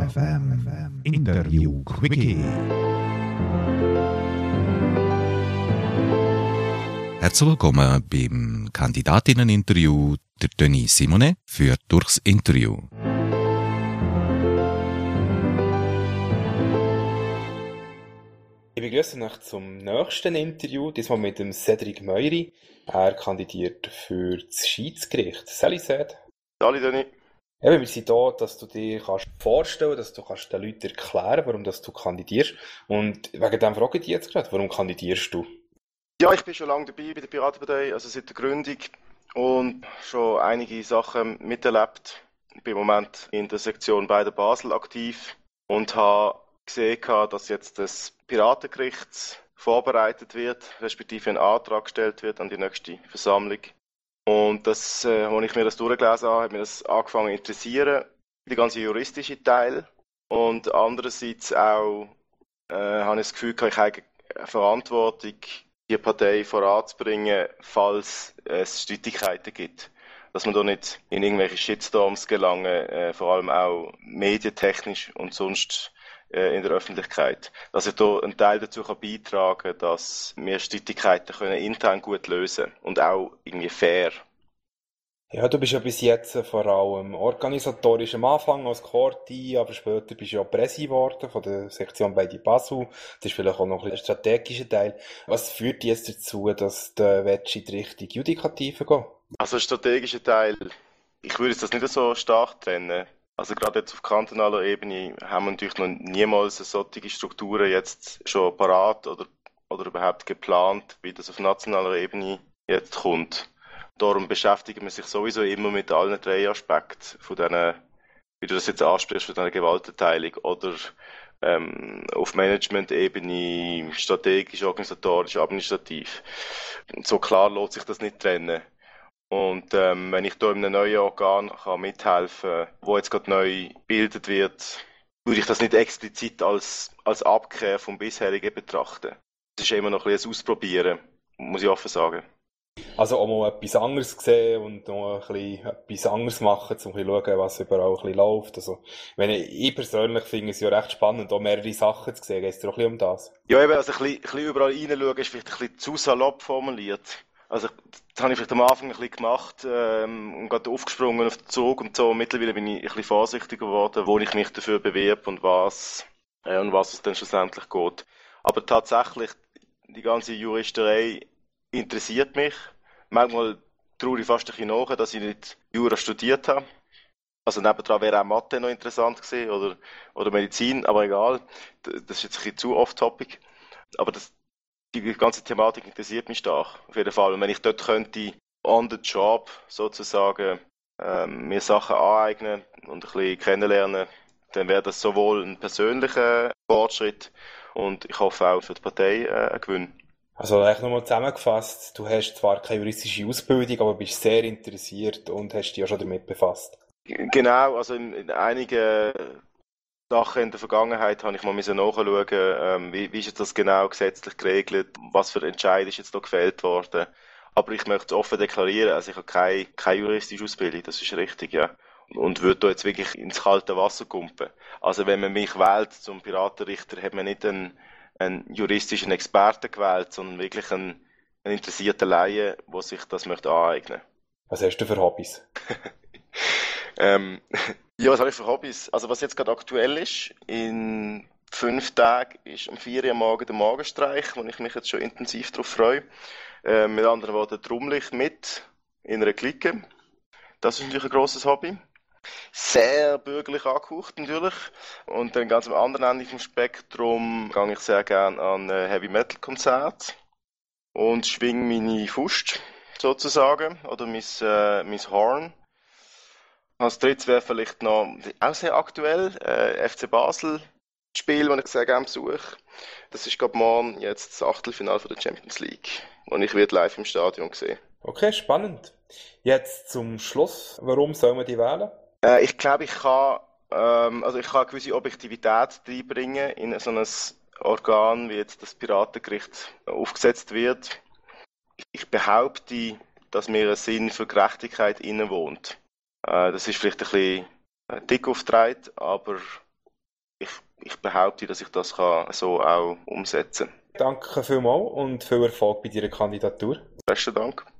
Interview Quickie. Herzlich willkommen beim Kandidatinnen-Interview. Der Denis Simonet führt durchs Interview. Ich begrüße euch zum nächsten Interview, diesmal mit dem Cedric Meury. Er kandidiert für das Schiedsgericht. Salut Ced. Salut Denis. Eben, wir sind hier, dass du dir vorstellen kannst, dass du den Leuten erklären kannst, warum du kandidierst. Und wegen dem frage ich dich jetzt gerade, warum kandidierst du? Ja, ich bin schon lange dabei bei der Piratenpartei, also seit der Gründung, und schon einige Sachen miterlebt. Ich bin im Moment in der Sektion bei der Basel aktiv und habe gesehen, dass jetzt das Piratengericht vorbereitet wird, respektive ein Antrag gestellt wird an die nächste Versammlung. Und als ich mir das durchgelesen habe, hat mir das angefangen zu interessieren, der ganze juristische Teil. Und andererseits auch habe ich das Gefühl, ich habe eine Verantwortung, die Partei voranzubringen, falls es Streitigkeiten gibt. Dass man da nicht in irgendwelche Shitstorms gelangen, vor allem auch medientechnisch und sonst in der Öffentlichkeit. Dass ich da einen Teil dazu beitragen kann, dass wir Streitigkeiten können intern gut lösen und auch irgendwie fair. Ja, du bist ja bis jetzt vor allem organisatorisch am Anfang als Core-Team, aber später bist du ja Präsi geworden von der Sektion bei die Basel. Das ist vielleicht auch noch ein strategischer Teil. Was führt dich jetzt dazu, dass du in die Richtung Judikative gehen? Also, der strategische Teil, ich würde das nicht so stark trennen. Also gerade jetzt auf kantonaler Ebene haben wir natürlich noch niemals solche Strukturen jetzt schon parat oder überhaupt geplant, wie das auf nationaler Ebene jetzt kommt. Darum beschäftigen wir sich sowieso immer mit allen drei Aspekten von diesen, wie du das jetzt ansprichst, von dieser Gewaltenteilung oder auf Management-Ebene, strategisch, organisatorisch, administrativ. Und so klar lässt sich das nicht trennen. Und wenn ich da in einem neuen Organ kann mithelfen, wo jetzt gerade neu gebildet wird, würde ich das nicht explizit als Abkehr vom bisherigen betrachten. Es ist immer noch ein bisschen ein Ausprobieren, muss ich offen sagen. Also auch mal etwas anderes sehen und noch ein bisschen etwas anderes machen, um ein bisschen zu schauen, was überall ein bisschen läuft. Also, ich persönlich finde es ja recht spannend, auch mehrere Sachen zu sehen. Geht es dir auch ein bisschen um das? Ja, eben, also ein bisschen überall reinschauen ist vielleicht ein bisschen zu salopp formuliert. Also, das habe ich vielleicht am Anfang ein bisschen gemacht und gerade aufgesprungen auf den Zug und so. Mittlerweile bin ich ein bisschen vorsichtiger geworden, wo ich mich dafür bewerbe und was es dann schlussendlich geht. Aber tatsächlich, die ganze Juristerei interessiert mich. Manchmal traue ich fast ein bisschen nach, dass ich nicht Jura studiert habe. Also nebendran wäre auch Mathe noch interessant gewesen oder Medizin, aber egal. Das ist jetzt ein bisschen zu off-topic. Aber die ganze Thematik interessiert mich stark, auf jeden Fall. Und wenn ich dort könnte, on the job sozusagen, mir Sachen aneignen und ein bisschen kennenlernen, dann wäre das sowohl ein persönlicher Fortschritt und ich hoffe auch für die Partei ein Gewinn. Also eigentlich nochmal zusammengefasst, du hast zwar keine juristische Ausbildung, aber bist sehr interessiert und hast dich ja schon damit befasst. Genau, also in einigen Sachen in der Vergangenheit habe ich mal nachschauen, wie ist jetzt das genau gesetzlich geregelt, was für Entscheid ist jetzt da gefällt worden. Aber ich möchte es offen deklarieren, also ich habe keine juristische Ausbildung, das ist richtig, ja. Und würde da jetzt wirklich ins kalte Wasser kumpen. Also wenn man mich wählt zum Piratenrichter, hat man nicht einen juristischen Experten gewählt, sondern wirklich einen interessierten Laie, der sich das möchte aneignen. Was hast du für Hobbys? Ja, was habe ich für Hobbys? Also was jetzt gerade aktuell ist, in 5 Tagen ist am 4 Uhr am Morgen der Morgenstreich, wo ich mich jetzt schon intensiv darauf freue. Mit anderen Worten trommle ich mit in einer Clique. Das ist natürlich ein grosses Hobby. Sehr bürgerlich angehaucht natürlich. Und dann ganz am anderen Ende vom Spektrum gehe ich sehr gerne an Heavy-Metal-Konzerte und schwinge meine Faust sozusagen oder mein Horn. Als drittes wäre vielleicht noch, auch sehr aktuell, FC Basel, das Spiel, das ich sehr gerne besuche. Das ist gerade morgen jetzt das Achtelfinale der Champions League. Und ich werde live im Stadion sehen. Okay, spannend. Jetzt zum Schluss, warum soll man die wählen? Ich glaube, ich kann eine gewisse Objektivität reinbringen in so ein Organ, wie jetzt das Piratengericht aufgesetzt wird. Ich behaupte, dass mir ein Sinn für Gerechtigkeit innewohnt. Das ist vielleicht ein bisschen dick aufgetragen, aber ich behaupte, dass ich das so auch umsetzen kann. Danke vielmals und viel Erfolg bei deiner Kandidatur. Besten Dank.